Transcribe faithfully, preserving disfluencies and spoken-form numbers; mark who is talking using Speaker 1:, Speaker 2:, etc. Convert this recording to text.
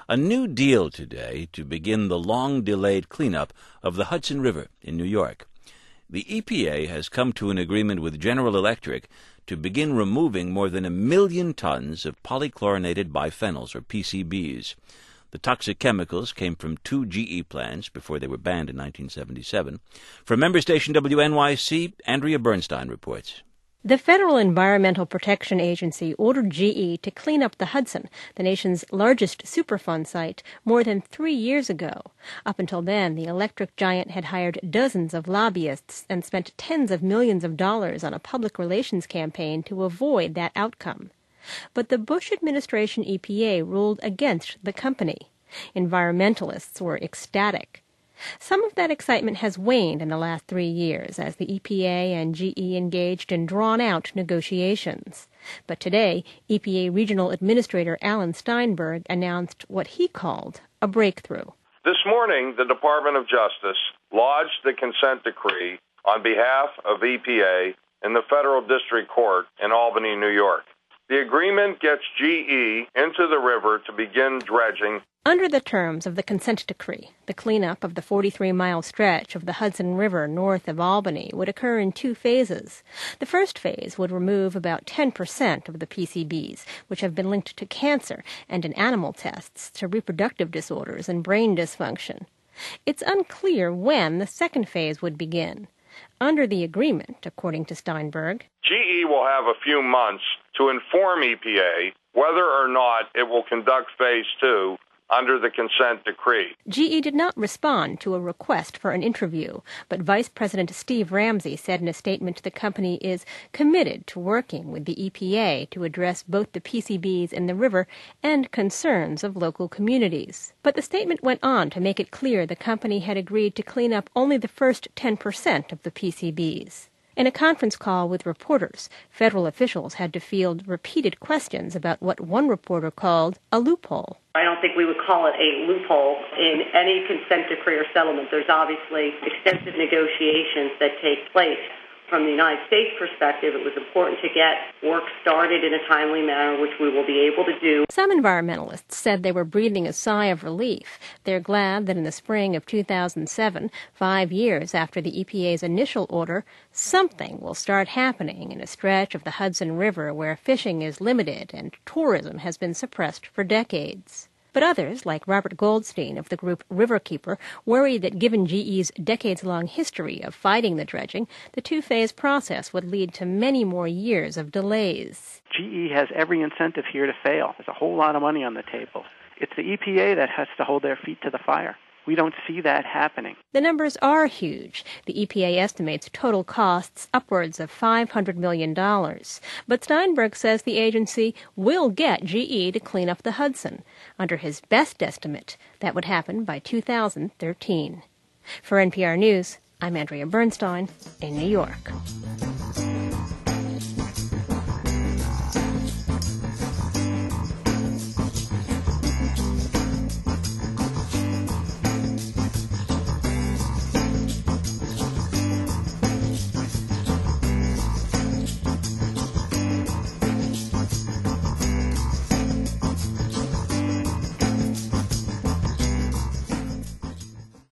Speaker 1: A new deal today to begin the long-delayed cleanup of the Hudson River in New York. The E P A has come to an agreement with General Electric to begin removing more than a million tons of polychlorinated biphenyls, or P C Bs. The toxic chemicals came from two G E plants before they were banned in nineteen seventy-seven. From member station W N Y C, Andrea Bernstein reports.
Speaker 2: The Federal Environmental Protection Agency ordered G E to clean up the Hudson, the nation's largest Superfund site, more than three years ago. Up until then, the electric giant had hired dozens of lobbyists and spent tens of millions of dollars on a public relations campaign to avoid that outcome. But the Bush administration E P A ruled against the company. Environmentalists were ecstatic. Some of that excitement has waned in the last three years as the E P A and G E engaged in drawn-out negotiations. But today, E P A Regional Administrator Alan Steinberg announced what he called a breakthrough.
Speaker 3: This morning, the Department of Justice lodged the consent decree on behalf of E P A in the Federal District Court in Albany, New York. The agreement gets G E into the river to begin dredging.
Speaker 2: Under the terms of the consent decree, the cleanup of the forty-three mile stretch of the Hudson River north of Albany would occur in two phases. The first phase would remove about ten percent of the P C Bs, which have been linked to cancer and in animal tests to reproductive disorders and brain dysfunction. It's unclear when the second phase would begin. Under the agreement, according to Steinberg,
Speaker 3: G E will have a few months to inform E P A whether or not it will conduct phase two under the consent decree.
Speaker 2: G E did not respond to a request for an interview, but Vice President Steve Ramsey said in a statement the company is committed to working with the E P A to address both the P C Bs in the river and concerns of local communities. But the statement went on to make it clear the company had agreed to clean up only the first ten percent of the P C Bs. In a conference call with reporters, federal officials had to field repeated questions about what one reporter called a loophole.
Speaker 4: I don't think we would call it a loophole in any consent decree or settlement. There's obviously extensive negotiations that take place. From the United States perspective, it was important to get work started in a timely manner, which we will be able to do.
Speaker 2: Some environmentalists said they were breathing a sigh of relief. They're glad that in the spring of two thousand seven, five years after the E P A's initial order, something will start happening in a stretch of the Hudson River where fishing is limited and tourism has been suppressed for decades. But others, like Robert Goldstein of the group Riverkeeper, worry that given G E's decades-long history of fighting the dredging, the two-phase process would lead to many more years of delays.
Speaker 5: G E has every incentive here to fail. There's a whole lot of money on the table. It's the E P A that has to hold their feet to the fire. We don't see that happening.
Speaker 2: The numbers are huge. The E P A estimates total costs upwards of five hundred million dollars. But Steinberg says the agency will get G E to clean up the Hudson. Under his best estimate, that would happen by two thousand thirteen. For N P R News, I'm Andrea Bernstein in New York.